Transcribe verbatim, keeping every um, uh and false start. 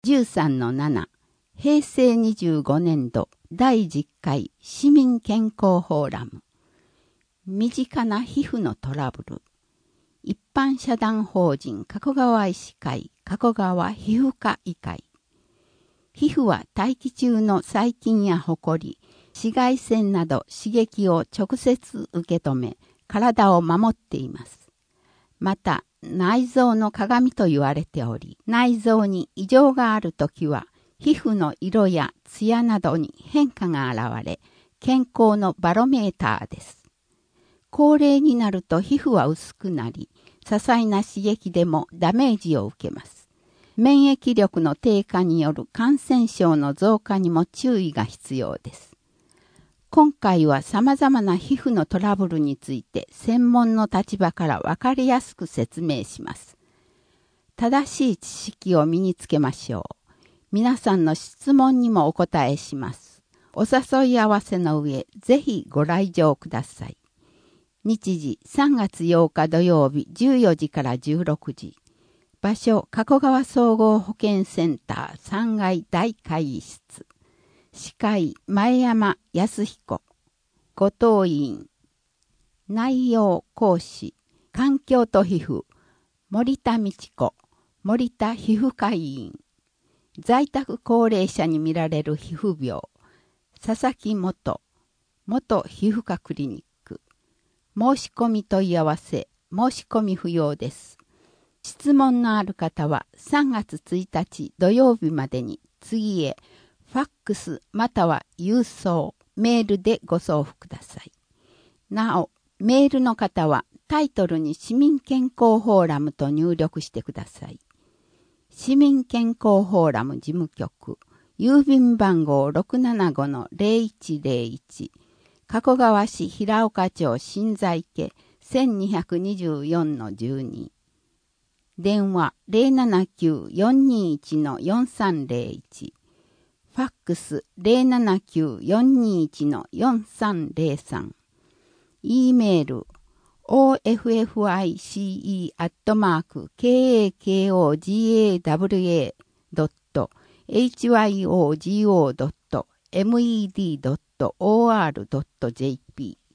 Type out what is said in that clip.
じゅうさんのなな、へいせいにじゅうごねんどだいじゅっかい市民健康フォーラム。身近な皮膚のトラブル。一般社団法人加古川医師会加古川皮膚科医会。皮膚は大気中の細菌やホコリ、紫外線など刺激を直接受け止め、体を守っています。また、内臓の鏡と言われており、内臓に異常があるときは、皮膚の色や艶などに変化が現れ、健康のバロメーターです。高齢になると皮膚は薄くなり、些細な刺激でもダメージを受けます。免疫力の低下による感染症の増加にも注意が必要です。今回は様々な皮膚のトラブルについて専門の立場からわかりやすく説明します。正しい知識を身につけましょう。皆さんの質問にもお答えします。お誘い合わせの上、ぜひご来場ください。日時さんがつようか土曜日じゅうよじからじゅうろくじ。場所、加古川総合保健センターさんがい大会議室。司会、前山康彦。ご当委員。内容講師、環境と皮膚。森田美智子。森田皮膚科医員。在宅高齢者に見られる皮膚病。佐々木元。元皮膚科クリニック。申し込み問い合わせ。申し込み不要です。質問のある方はさんがつついたち土曜日までに次へファックスまたは郵送、メールでご送付ください。なお、メールの方はタイトルに市民健康フォーラムと入力してください。市民健康フォーラム事務局、郵便番号 ろくななごのゼロいちゼロいち、加古川市平岡町新在家 せんにひゃくにじゅうよんのじゅうに。電話 ゼロななきゅう よんにいち のよんさんゼロいち。ファックス ゼロななきゅう よんにいち のよんさんゼロさん。E メール オーエフエフアイシーイー アットマーク ケーエーケーオージーエーダブリューエー ドット エイチワイオージーオー ドット メド ドット オーアール ドット ジェーピー